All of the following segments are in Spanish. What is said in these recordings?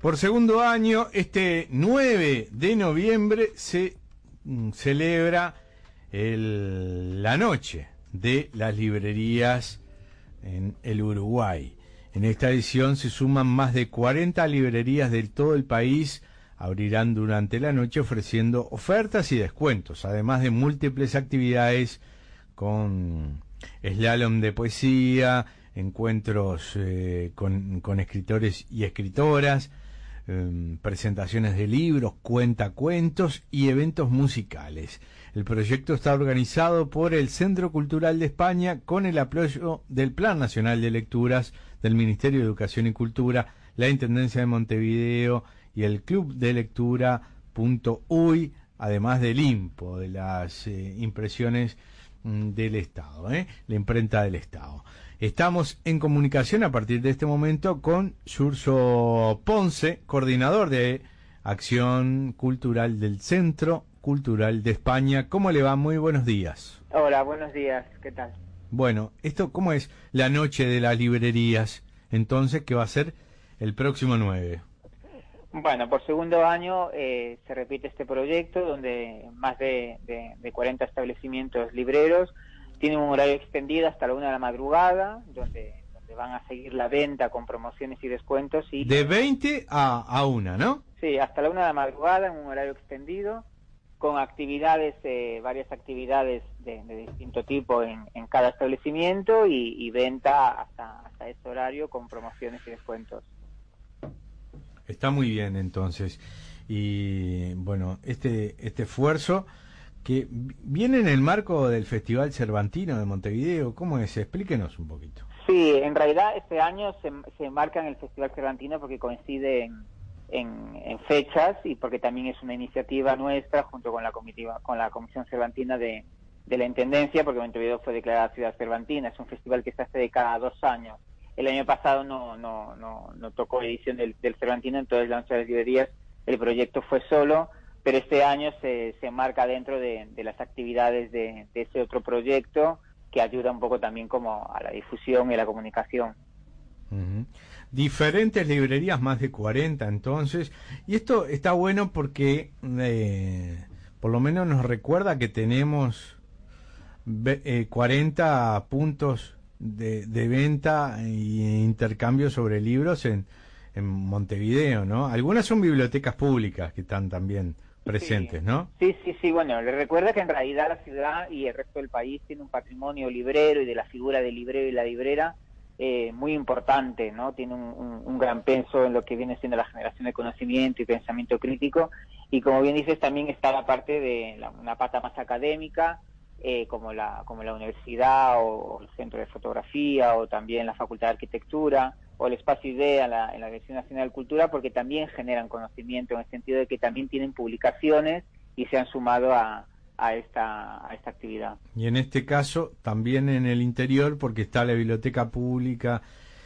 Por segundo año, este 9 de noviembre se celebra la noche de las librerías en el Uruguay. En esta edición se suman más de 40 librerías de todo el país. Abrirán durante la noche ofreciendo ofertas y descuentos, además de múltiples actividades con slalom de poesía, encuentros con escritores y escritoras, presentaciones de libros, cuentacuentos y eventos musicales. El proyecto está organizado por el Centro Cultural de España con el apoyo del Plan Nacional de Lecturas del Ministerio de Educación y Cultura, la Intendencia de Montevideo y el Club de Lectura.uy, además del INPO, de las impresiones del Estado, la imprenta del Estado. Estamos en comunicación a partir de este momento con Xurxo Ponce, coordinador de Acción Cultural del Centro Cultural de España. ¿Cómo le va? Muy buenos días. Hola, buenos días. ¿Qué tal? Bueno, ¿cómo es la noche de las librerías? Entonces, ¿qué va a ser el próximo 9? Bueno, por segundo año se repite este proyecto donde más de 40 establecimientos libreros tienen un horario extendido hasta la 1 de la madrugada, donde van a seguir la venta con promociones y descuentos. De 20 a 1, ¿no? Sí, hasta la 1 de la madrugada en un horario extendido, con actividades, varias actividades de distinto tipo en cada establecimiento y venta hasta ese horario con promociones y descuentos. Está muy bien, entonces. Y bueno, este esfuerzo que viene en el marco del Festival Cervantino de Montevideo, ¿cómo es? Explíquenos un poquito. Sí, en realidad este año se enmarca en el Festival Cervantino porque coincide en fechas y porque también es una iniciativa nuestra junto con la Comisión Cervantina de la Intendencia, porque Montevideo fue declarada ciudad cervantina. Es un festival que se hace de cada 2 años. El año pasado no tocó edición del Cervantino, entonces la noche de las librerías el proyecto fue solo, pero este año se enmarca dentro de las actividades de ese otro proyecto que ayuda un poco también como a la difusión y la comunicación. Uh-huh. Diferentes librerías, más de 40 entonces, y esto está bueno porque por lo menos nos recuerda que tenemos 40 puntos de venta e intercambio sobre libros en Montevideo, ¿no? Algunas son bibliotecas públicas que están también presentes, Sí. ¿no? Sí, bueno, le recuerda que en realidad la ciudad y el resto del país tiene un patrimonio librero y de la figura del librero y la librera muy importante, ¿no? Tiene un gran peso en lo que viene siendo la generación de conocimiento y pensamiento crítico, y como bien dices, también está la parte de una pata más académica, como la universidad o el centro de fotografía o también la facultad de arquitectura o el espacio IDEA en la Dirección Nacional de Cultura, porque también generan conocimiento en el sentido de que también tienen publicaciones y se han sumado a esta actividad. Y en este caso también en el interior, porque está la biblioteca pública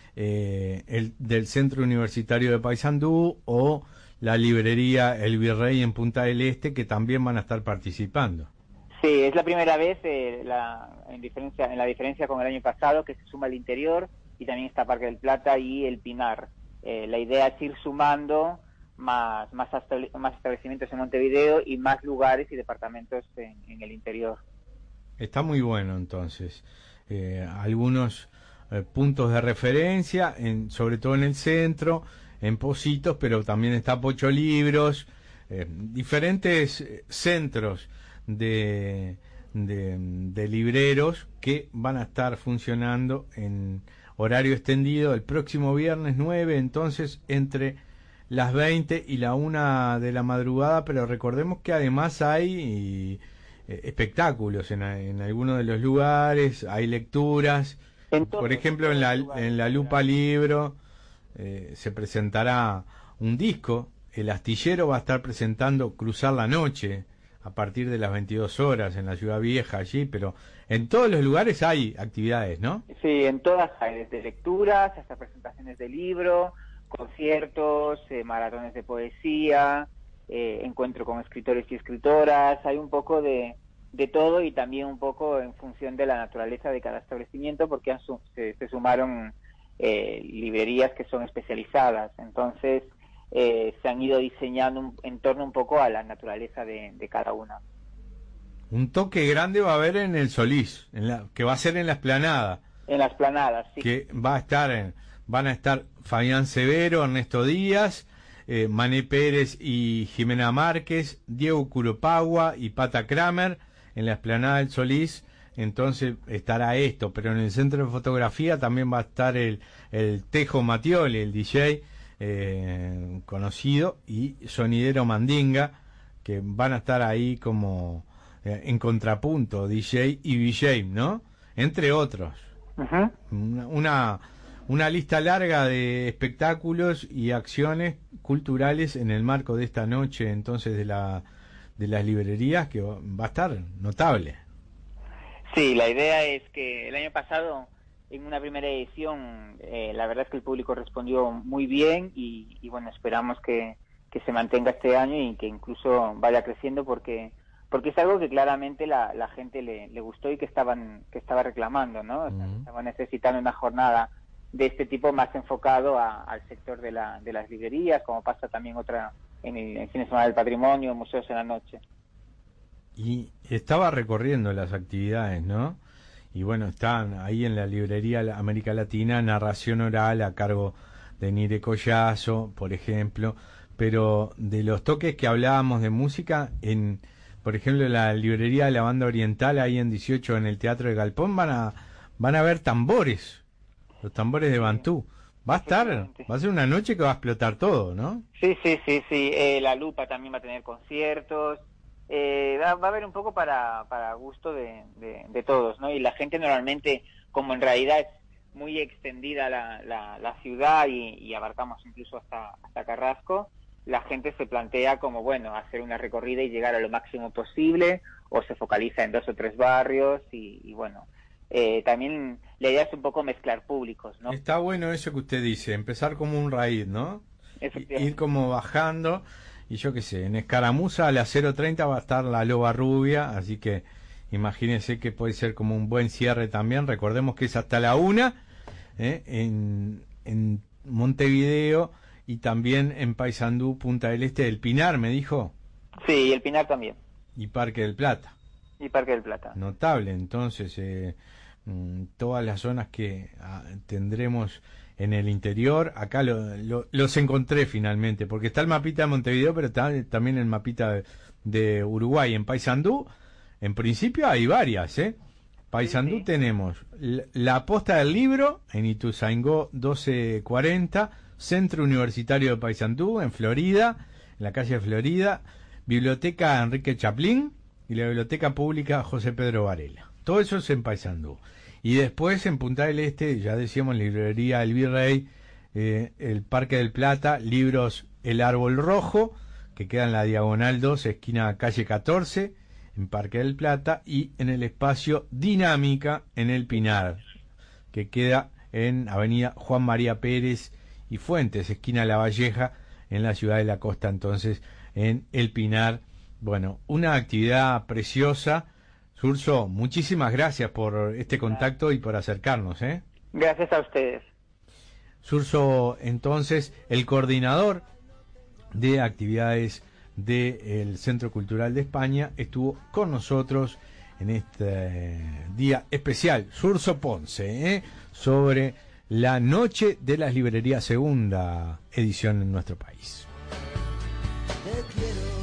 del Centro Universitario de Paysandú o la librería El Virrey en Punta del Este, que también van a estar participando. Sí, es la primera vez en la diferencia con el año pasado, que se suma el interior y también está Parque del Plata y El Pinar. La idea es ir sumando más establecimientos en Montevideo y más lugares y departamentos en el interior. Está muy bueno, entonces. Algunos puntos de referencia, sobre todo en el centro, en Positos, pero también está Pocho Libros, diferentes centros de libreros que van a estar funcionando en horario extendido el próximo viernes 9, entonces entre las 20 y la 1 de la madrugada, pero recordemos que además hay espectáculos en algunos de los lugares, hay lecturas, por ejemplo en la Lupa Libro se presentará un disco, El Astillero va a estar presentando Cruzar la Noche a partir de las 22 horas en la Ciudad Vieja allí, pero en todos los lugares hay actividades, ¿no? Sí, en todas hay, desde lecturas hasta presentaciones de libro, conciertos, maratones de poesía, encuentro con escritores y escritoras, hay un poco de todo y también un poco en función de la naturaleza de cada establecimiento, porque se sumaron librerías que son especializadas. Entonces, se han ido diseñando en torno un poco a la naturaleza de cada una. Un toque grande va a haber en el Solís, que va a ser en la Explanada. En las Planadas, sí. Que van a estar Fabián Severo, Ernesto Díaz, Mané Pérez y Jimena Márquez, Diego Curopagua y Pata Kramer en la Explanada del Solís. Entonces estará esto, pero en el centro de fotografía también va a estar el Tejo Mattioli, el DJ conocido, y Sonidero Mandinga, que van a estar ahí como en contrapunto, DJ y VJ, ¿no? Entre otros. Uh-huh. Una lista larga de espectáculos y acciones culturales en el marco de esta noche, entonces, de las librerías, que va a estar notable. Sí, la idea es que el año pasado, en una primera edición, la verdad es que el público respondió muy bien y bueno, esperamos que se mantenga este año y que incluso vaya creciendo porque es algo que claramente la gente le gustó y que estaba reclamando, ¿no? O sea, estaba necesitando una jornada de este tipo más enfocado al sector de las librerías, como pasa también en el fin de semana del patrimonio, museos en la noche. Y estaba recorriendo las actividades, ¿no? Y bueno, están ahí en la librería América Latina, narración oral a cargo de Nire Collazo, por ejemplo, pero de los toques que hablábamos de música, por ejemplo, la librería de la Banda Oriental, ahí en 18, en el Teatro de Galpón, van a ver tambores, los tambores de Bantú. Va a ser una noche que va a explotar todo, ¿no? Sí. La Lupa también va a tener conciertos. Va a haber un poco para gusto de todos, ¿no? Y la gente normalmente, como en realidad es muy extendida la ciudad y abarcamos incluso hasta Carrasco, la gente se plantea como, bueno, hacer una recorrida y llegar a lo máximo posible, o se focaliza en 2 o 3 barrios y bueno, también la idea es un poco mezclar públicos, ¿no? Está bueno eso que usted dice, empezar como un raíz, ¿no? Ir como bajando. Y yo qué sé, en Escaramuza a las 0:30 va a estar la Loba Rubia, así que imagínense que puede ser como un buen cierre también. Recordemos que es hasta la 1 en Montevideo, y también en Paysandú, Punta del Este, El Pinar, me dijo. Sí, El Pinar también. Y Parque del Plata. Notable, entonces, todas las zonas que tendremos en el interior. Acá los encontré finalmente, porque está el mapita de Montevideo, pero está también el mapita de Uruguay. En Paysandú, en principio hay varias, Paysandú, sí. Tenemos la Posta del Libro en Ituzaingó 1240, Centro Universitario de Paysandú en Florida, en la calle Florida, Biblioteca Enrique Chaplin y la Biblioteca Pública José Pedro Varela. Todo eso es en Paysandú. Y después en Punta del Este, ya decíamos, librería El Virrey, el Parque del Plata, libros El Árbol Rojo, que queda en la Diagonal 2, esquina calle 14, en Parque del Plata, y en el espacio Dinámica en El Pinar, que queda en Avenida Juan María Pérez y Fuentes, esquina La Valleja, en la ciudad de la Costa, entonces, en El Pinar. Bueno, una actividad preciosa. Surso, muchísimas gracias por este contacto y por acercarnos, Gracias a ustedes. Surso, entonces, el coordinador de actividades del Centro Cultural de España, estuvo con nosotros en este día especial, Surso Ponce, sobre la Noche de las Librerías, segunda edición en nuestro país. Te quiero.